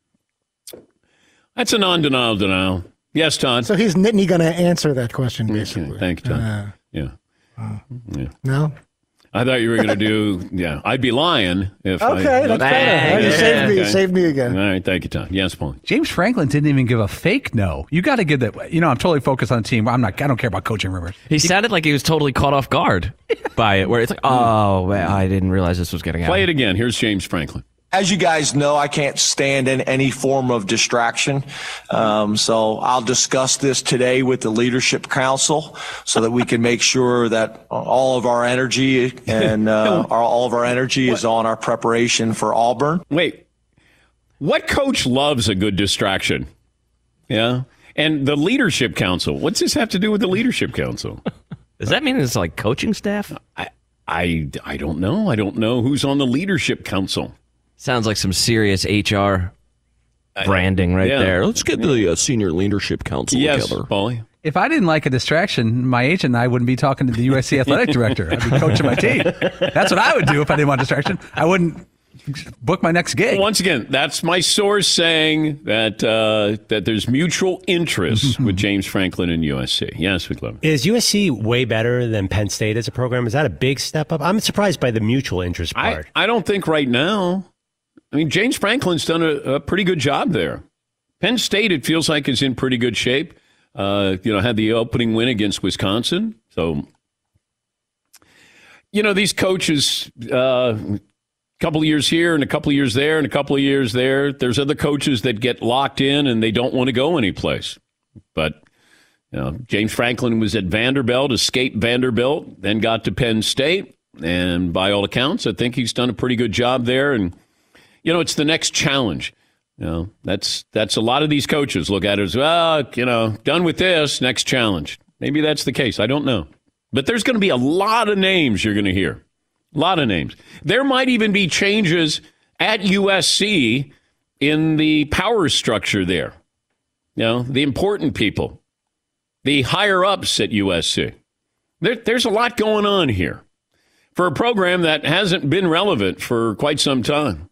That's a non-denial denial. Yes, Todd. So he's Nittany going to answer that question, basically. Okay, thanks, Todd. Uh, yeah. Uh, yeah. No? I thought you were going to do, yeah, I'd be lying if okay, I... Okay, that's better. You saved me, okay. saved me again. All right, thank you, Todd. Yes, Paul. James Franklin didn't even give a fake no. You got to give that. You know, I'm totally focused on the team. I'm not. I don't care about coaching rumors. He sounded like he was totally caught off guard by it, where it's like, oh, well, I didn't realize this was getting out. Play it again. Here's James Franklin. As you guys know, I can't stand in any form of distraction. Um, so I'll discuss this today with the Leadership Council so that we can make sure that all of our energy and uh, our, all of our energy is on our preparation for Auburn. Wait, what coach loves a good distraction? Yeah. And the Leadership Council, what's this have to do with the Leadership Council? Does that mean it's like coaching staff? I, I, I don't know. I don't know who's on the Leadership Council. Sounds like some serious H R branding right yeah. there. Let's get the uh, Senior Leadership Council yes, together. Paulie. If I didn't like a distraction, my agent and I wouldn't be talking to the U S C athletic director. I'd be coaching my team. That's what I would do if I didn't want a distraction. I wouldn't book my next gig. Once again, that's my source saying that uh, that there's mutual interest with James Franklin and U S C. Yes, we love it. Is U S C way better than Penn State as a program? Is that a big step up? I'm surprised by the mutual interest part. I, I don't think right now. I mean, James Franklin's done a, a pretty good job there. Penn State, it feels like, is in pretty good shape. Uh, you know, had the opening win against Wisconsin. So, you know, these coaches, a uh, couple of years here and a couple of years there and a couple of years there. There's other coaches that get locked in and they don't want to go anyplace. But, you know, James Franklin was at Vanderbilt, escaped Vanderbilt, then got to Penn State. And by all accounts, I think he's done a pretty good job there. And, you know, it's the next challenge. You know, that's that's a lot of these coaches look at it as, well, you know, done with this, next challenge. Maybe that's the case. I don't know. But there's going to be a lot of names you're going to hear. A lot of names. There might even be changes at U S C in the power structure there. You know, the important people, the higher ups at U S C. There, there's a lot going on here for a program that hasn't been relevant for quite some time.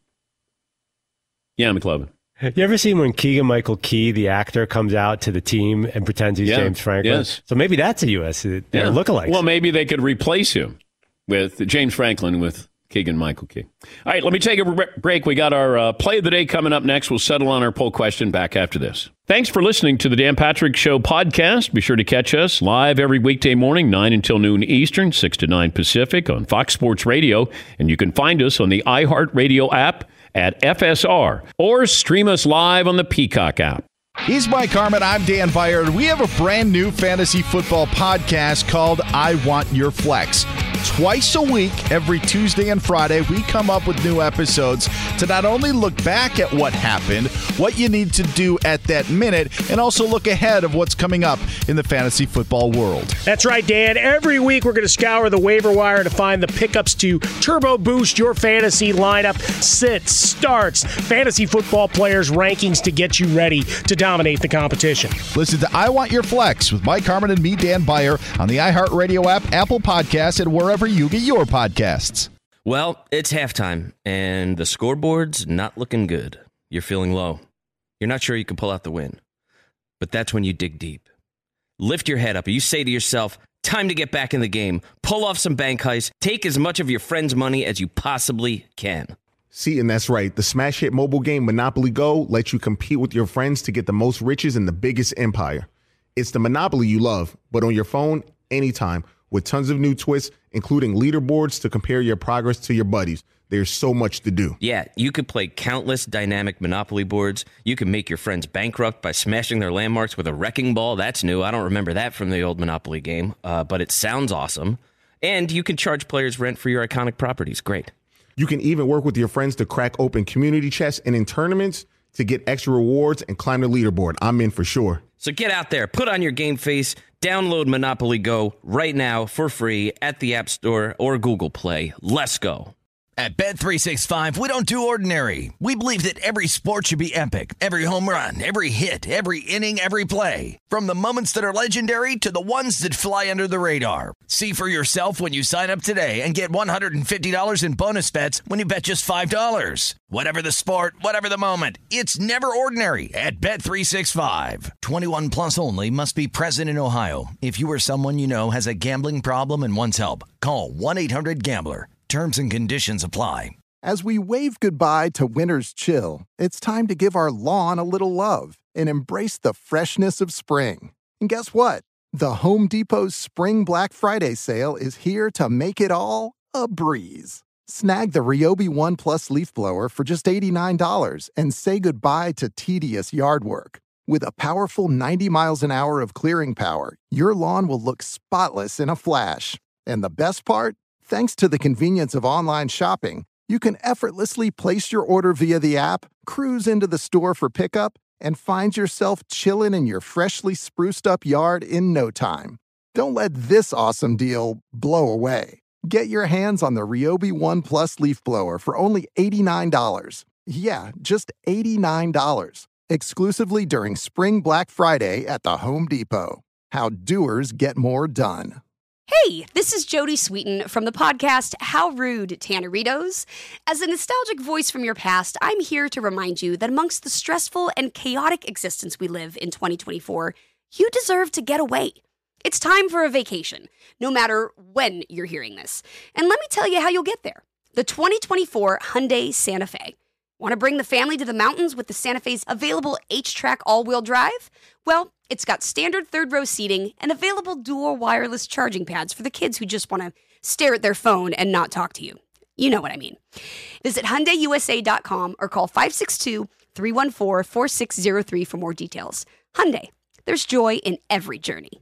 Yeah, McLovin. You ever seen when Keegan-Michael Key, the actor, comes out to the team and pretends he's Yeah, James Franklin? yes. So maybe that's a U S C Yeah. lookalike. Well, maybe they could replace him with James Franklin with Keegan-Michael Key. All right, let me take a bre- break. We got our uh, play of the day coming up next. We'll settle on our poll question back after this. Thanks for listening to the Dan Patrick Show podcast. Be sure to catch us live every weekday morning, nine until noon Eastern, six to nine Pacific on Fox Sports Radio. And you can find us on the iHeartRadio app at F S R or stream us live on the Peacock app. He's Mike Harmon. I'm Dan Byard. We have a brand new fantasy football podcast called I Want Your Flex. Twice a week, every Tuesday and Friday, we come up with new episodes to not only look back at what happened, what you need to do at that minute, and also look ahead of what's coming up in the fantasy football world. That's right, Dan. Every week we're going to scour the waiver wire to find the pickups to turbo boost your fantasy lineup, sits, starts, fantasy football players' rankings to get you ready to dominate the competition. Listen to I Want Your Flex with Mike Harmon and me, Dan Byer, on the iHeartRadio app, Apple Podcasts, and wherever you get your podcasts. Well, it's halftime, and the scoreboard's not looking good. You're feeling low. You're not sure you can pull out the win. But that's when you dig deep. Lift your head up. You say to yourself, time to get back in the game. Pull off some bank heists. Take as much of your friend's money as you possibly can. See, and that's right. The smash hit mobile game Monopoly Go lets you compete with your friends to get the most riches in the biggest empire. It's the Monopoly you love, but on your phone, anytime, with tons of new twists, including leaderboards to compare your progress to your buddies. There's so much to do. Yeah, you could play countless dynamic Monopoly boards. You can make your friends bankrupt by smashing their landmarks with a wrecking ball. That's new. I don't remember that from the old Monopoly game, uh, but it sounds awesome. And you can charge players rent for your iconic properties. Great. You can even work with your friends to crack open community chests and in tournaments to get extra rewards and climb the leaderboard. I'm in for sure. So get out there, put on your game face, download Monopoly Go right now for free at the App Store or Google Play. Let's go. At Bet three sixty-five, we don't do ordinary. We believe that every sport should be epic. Every home run, every hit, every inning, every play. From the moments that are legendary to the ones that fly under the radar. See for yourself when you sign up today and get one hundred fifty dollars in bonus bets when you bet just five dollars. Whatever the sport, whatever the moment, it's never ordinary at Bet three sixty-five. twenty-one plus only. Must be present in Ohio. If you or someone you know has a gambling problem and wants help, call one eight hundred gambler. Terms and conditions apply. As we wave goodbye to winter's chill, it's time to give our lawn a little love and embrace the freshness of spring. And guess what? The Home Depot's Spring Black Friday sale is here to make it all a breeze. Snag the Ryobi One Plus leaf blower for just eighty-nine dollars and say goodbye to tedious yard work. With a powerful ninety miles an hour of clearing power, your lawn will look spotless in a flash. And the best part? Thanks to the convenience of online shopping, you can effortlessly place your order via the app, cruise into the store for pickup, and find yourself chilling in your freshly spruced up yard in no time. Don't let this awesome deal blow away. Get your hands on the Ryobi One Plus leaf blower for only eighty-nine dollars. Yeah, just eighty-nine dollars. Exclusively during Spring Black Friday at the Home Depot. How doers get more done. Hey, this is Jodie Sweetin from the podcast How Rude, Tanneritos. As a nostalgic voice from your past, I'm here to remind you that amongst the stressful and chaotic existence we live in twenty twenty-four, you deserve to get away. It's time for a vacation, no matter when you're hearing this. And let me tell you how you'll get there. The twenty twenty-four Hyundai Santa Fe. Want to bring the family to the mountains with the Santa Fe's available H-Track all-wheel drive? Well, it's got standard third-row seating and available dual wireless charging pads for the kids who just want to stare at their phone and not talk to you. You know what I mean. Visit Hyundai U S A dot com or call five six two, three one four, four six zero three for more details. Hyundai, there's joy in every journey.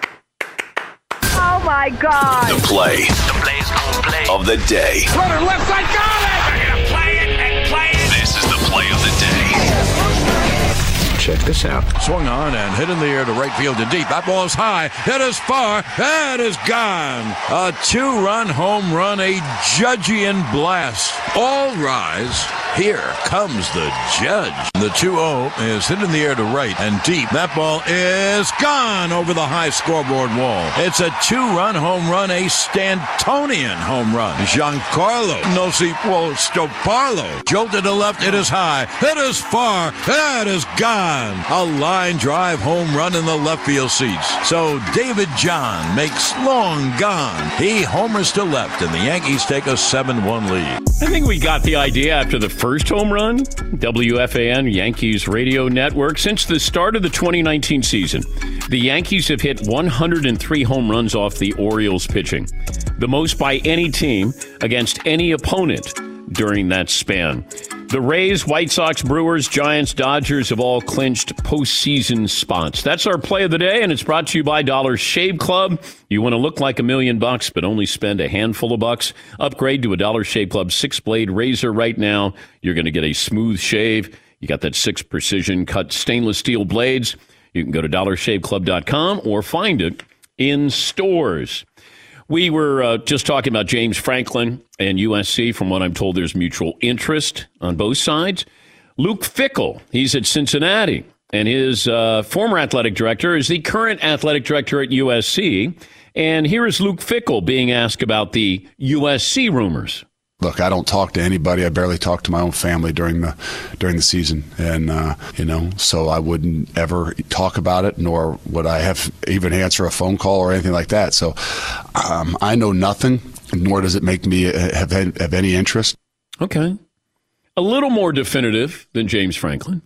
Oh, my God. The play, the plays play of the day. Runner left side, got it! They're going to play it and play it. This is the play of the day. Check this out. Swung on and hit in the air to right field and deep. That ball is high. It is far. It is gone. A two-run home run. A Judgian blast. All rise Here comes the judge. The two oh is hit in the air to right and deep. That ball is gone over the high scoreboard wall. It's a two-run home run, a Stantonian home run. Giancarlo Nosipo Stoparlo jolted to left. It is high. It is far. It is gone. A line drive home run in the left field seats. So David John makes long gone. He homers to left, and the Yankees take a seven one lead. I think we got the idea after the first home run. W F A N, Yankees Radio Network. Since the start of the twenty nineteen season, the Yankees have hit one hundred three home runs off the Orioles pitching, the most by any team against any opponent during that span. The Rays, White Sox, Brewers, Giants, Dodgers have all clinched postseason spots. That's our play of the day, and it's brought to you by Dollar Shave Club. You want to look like a million bucks, but only spend a handful of bucks? Upgrade to a Dollar Shave Club six-blade razor right now. You're going to get a smooth shave. You got that six precision cut stainless steel blades. You can go to dollar shave club dot com or find it in stores. We were uh, just talking about James Franklin and U S C. From what I'm told, there's mutual interest on both sides. Luke Fickell, he's at Cincinnati, and his uh, former athletic director is the current athletic director at U S C. And here is Luke Fickell being asked about the U S C rumors. Look, I don't talk to anybody. I barely talk to my own family during the during the season, and uh, you know, so I wouldn't ever talk about it, nor would I have even answer a phone call or anything like that. So um, I know nothing, nor does it make me have have any interest. Okay, a little more definitive than James Franklin.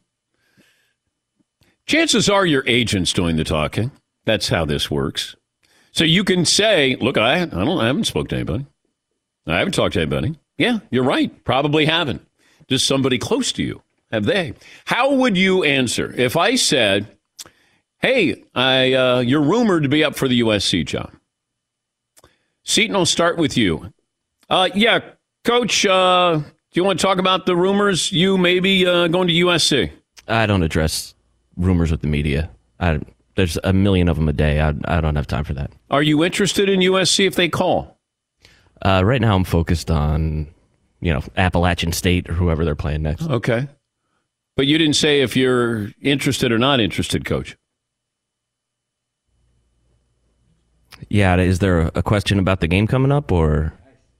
Chances are your agent's doing the talking. That's how this works. So you can say, "Look, I I don't I haven't spoken to anybody. I haven't talked to anybody." Yeah, you're right. Probably haven't. Does somebody close to you? Have they? How would you answer if I said, hey, I, uh, you're rumored to be up for the U S C job? Seton, I'll start with you. Uh, yeah, Coach, uh, do you want to talk about the rumors you may be uh, going to U S C? I don't address rumors with the media. I, there's a million of them a day. I, I don't have time for that. Are you interested in U S C if they call? Uh, right now, I'm focused on, you know, Appalachian State or whoever they're playing next. Okay. But you didn't say if you're interested or not interested, Coach. Yeah, is there a question about the game coming up, or?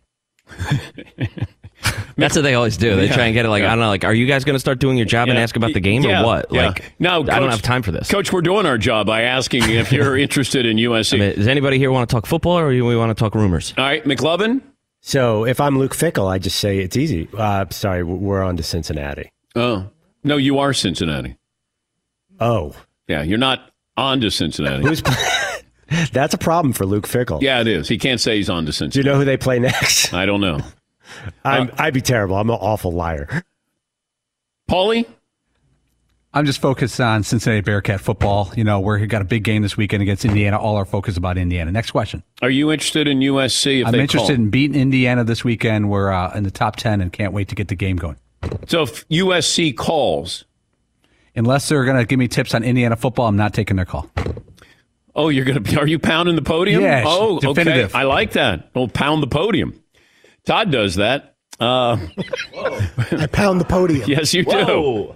That's what they always do. They yeah, try and get it like, yeah. I don't know, like, are you guys going to start doing your job yeah. and ask about the game yeah, or what? Yeah. Like, no, Coach, I don't have time for this. Coach, we're doing our job by asking if you're interested in U S C. I mean, does anybody here want to talk football, or do we want to talk rumors? All right, McLovin? So if I'm Luke Fickell, I just say it's easy. Uh, sorry, we're on to Cincinnati. Oh, no, you are Cincinnati. Oh. Yeah, you're not on to Cincinnati. Who's That's a problem for Luke Fickell. Yeah, it is. He can't say he's on to Cincinnati. Do you know who they play next? I don't know. I'm, uh, I'd be terrible. I'm an awful liar. Paulie? I'm just focused on Cincinnati Bearcat football. You know, we've got a big game this weekend against Indiana. All our focus is about Indiana. Next question. Are you interested in U S C if I'm they interested call? in beating Indiana this weekend. We're uh, in the top ten and can't wait to get the game going. So if U S C calls? Unless they're going to give me tips on Indiana football, I'm not taking their call. Oh, you're going to? Are you pounding the podium? Yes, oh, definitive. Okay. I like that. We'll pound the podium. Todd does that. Uh, I pound the podium. Yes, you do.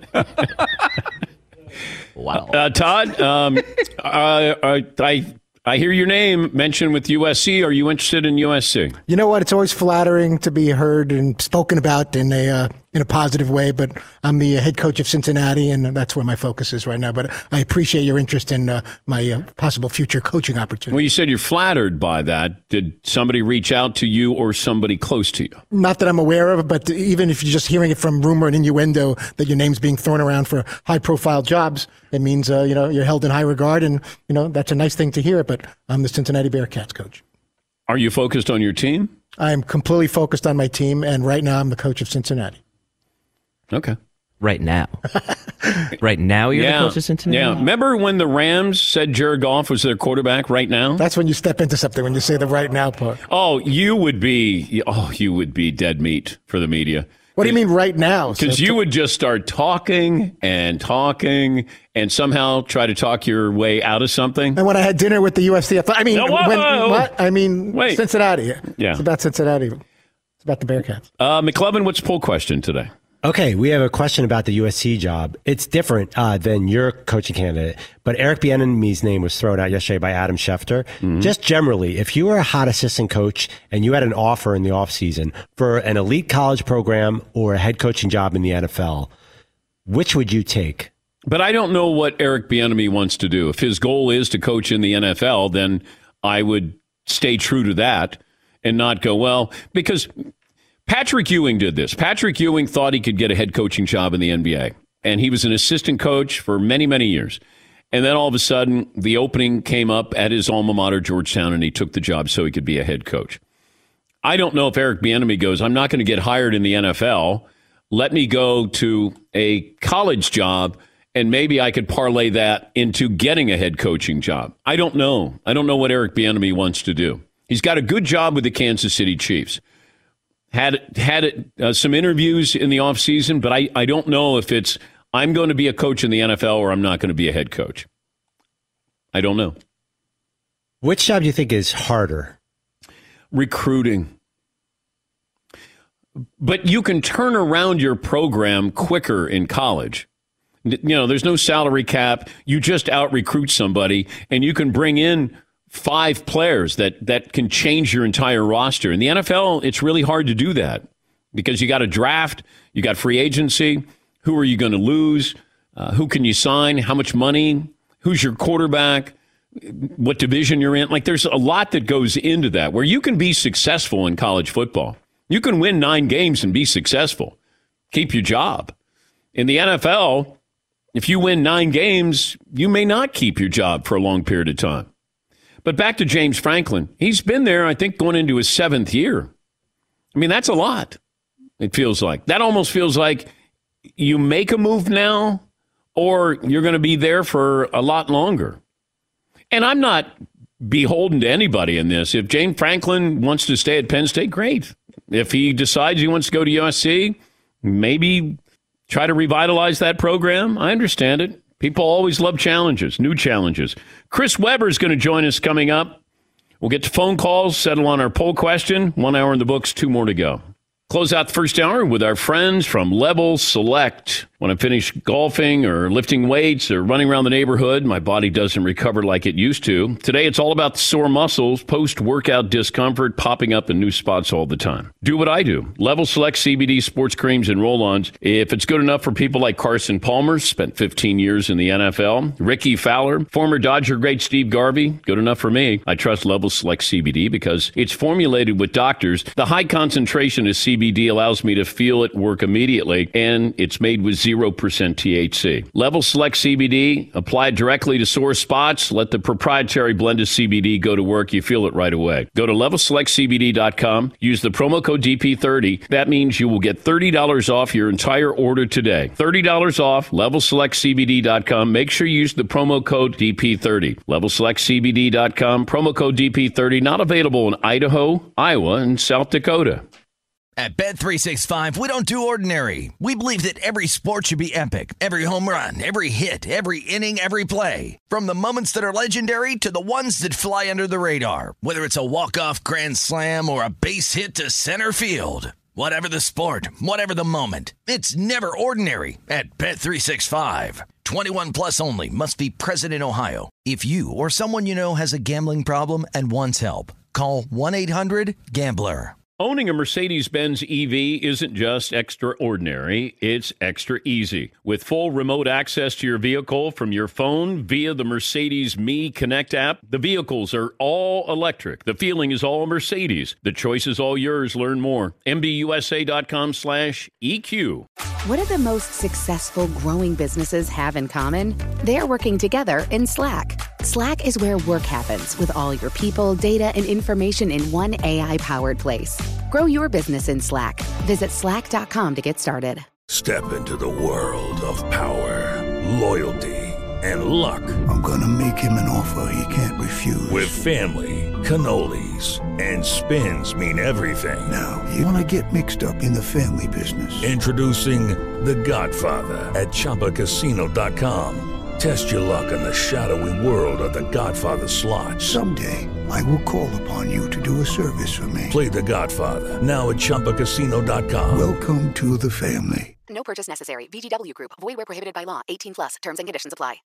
Wow. Uh, Todd, um, uh, I I hear your name mentioned with U S C. Are you interested in U S C? You know what? It's always flattering to be heard and spoken about in a uh, in a positive way, but I'm the head coach of Cincinnati, and that's where my focus is right now. But I appreciate your interest in uh, my uh, possible future coaching opportunity. Well, you said you're flattered by that. Did somebody reach out to you or somebody close to you? Not that I'm aware of, but even if you're just hearing it from rumor and innuendo that your name's being thrown around for high-profile jobs, it means uh, you know you're held in high regard, and you know that's a nice thing to hear. But I'm the Cincinnati Bearcats coach. Are you focused on your team? I'm completely focused on my team, and right now I'm the coach of Cincinnati. Okay. Right now. Right now you're yeah. the coach of Cincinnati? Yeah. Remember when the Rams said Jared Goff was their quarterback right now? That's when you step into something, when you say the right now part. Oh, you would be oh, you would be dead meat for the media. What do you mean right now? Because so, you would just start talking and talking and somehow try to talk your way out of something. And when I had dinner with the U S C, I mean, no, whoa, when, whoa. what? I mean, Wait. Cincinnati. Yeah. It's about Cincinnati. It's about the Bearcats. Uh, McLovin, what's the poll question today? Okay, we have a question about the U S C job. It's different uh, than your coaching candidate, but Eric Bieniemy's name was thrown out yesterday by Adam Schefter. Mm-hmm. Just generally, if you were a hot assistant coach and you had an offer in the offseason for an elite college program or a head coaching job in the N F L, which would you take? But I don't know what Eric Bieniemy wants to do. If his goal is to coach in the N F L, then I would stay true to that and not go, well, because Patrick Ewing did this. Patrick Ewing thought he could get a head coaching job in the N B A, and he was an assistant coach for many, many years. And then all of a sudden, the opening came up at his alma mater, Georgetown, and he took the job so he could be a head coach. I don't know if Eric Bieniemy goes, I'm not going to get hired in the N F L. Let me go to a college job, and maybe I could parlay that into getting a head coaching job. I don't know. I don't know what Eric Bieniemy wants to do. He's got a good job with the Kansas City Chiefs. Had had uh, some interviews in the offseason, but I, I don't know if it's I'm going to be a coach in the N F L or I'm not going to be a head coach. I don't know. Which job do you think is harder? Recruiting. But you can turn around your program quicker in college. You know, there's no salary cap. You just out-recruit somebody, and you can bring in five players that, that can change your entire roster. In the N F L, it's really hard to do that because you got a draft, you got free agency. Who are you going to lose? Uh, who can you sign? How much money? Who's your quarterback? What division you're in? Like, there's a lot that goes into that where you can be successful in college football. You can win nine games and be successful. Keep your job. In the N F L, if you win nine games, you may not keep your job for a long period of time. But back to James Franklin. He's been there, I think, going into his seventh year. I mean, that's a lot, it feels like. That almost feels like you make a move now or you're going to be there for a lot longer. And I'm not beholden to anybody in this. If James Franklin wants to stay at Penn State, great. If he decides he wants to go to U S C, maybe try to revitalize that program. I understand it. People always love challenges, new challenges. Chris Webber is going to join us coming up. We'll get to phone calls, settle on our poll question. One hour in the books, two more to go. Close out the first hour with our friends from Level Select. When I finish golfing or lifting weights or running around the neighborhood, my body doesn't recover like it used to. Today, it's all about the sore muscles, post-workout discomfort, popping up in new spots all the time. Do what I do. Level Select C B D sports creams and roll-ons. If it's good enough for people like Carson Palmer, spent fifteen years in the N F L, Ricky Fowler, former Dodger great Steve Garvey, good enough for me. I trust Level Select C B D because it's formulated with doctors. The high concentration of C B D allows me to feel it work immediately, and it's made with zero percent T H C. Level Select C B D, applied directly to sore spots. Let the proprietary blend of C B D go to work. You feel it right away. Go to level select c b d dot com. Use the promo code D P thirty. That means you will get thirty dollars off your entire order today. thirty dollars off, level select c b d dot com. Make sure you use the promo code D P thirty. level select c b d dot com, promo code D P thirty. Not available in Idaho, Iowa, and South Dakota. At Bet three sixty-five, we don't do ordinary. We believe that every sport should be epic. Every home run, every hit, every inning, every play. From the moments that are legendary to the ones that fly under the radar. Whether it's a walk-off grand slam or a base hit to center field. Whatever the sport, whatever the moment. It's never ordinary at Bet three sixty-five. twenty-one plus only. Must be present in Ohio. If you or someone you know has a gambling problem and wants help, call one eight hundred gambler. Owning a Mercedes-Benz E V isn't just extraordinary, it's extra easy. With full remote access to your vehicle from your phone via the Mercedes Me Connect app, the vehicles are all electric. The feeling is all Mercedes. The choice is all yours. Learn more. M B U S A dot com slash E Q. What do the most successful growing businesses have in common? They're working together in Slack. Slack is where work happens with all your people, data, and information in one A I-powered place. Grow your business in Slack. Visit slack dot com to get started. Step into the world of power, loyalty, and luck. I'm going to make him an offer he can't refuse. With family, cannolis, and spins mean everything. Now, you want to get mixed up in the family business. Introducing The Godfather at Chumba Casino dot com. Test your luck in the shadowy world of The Godfather slot. Someday, I will call upon you to do a service for me. Play The Godfather, now at Chumba Casino dot com. Welcome to the family. No purchase necessary. V G W Group. Void where prohibited by law. eighteen plus. Terms and conditions apply.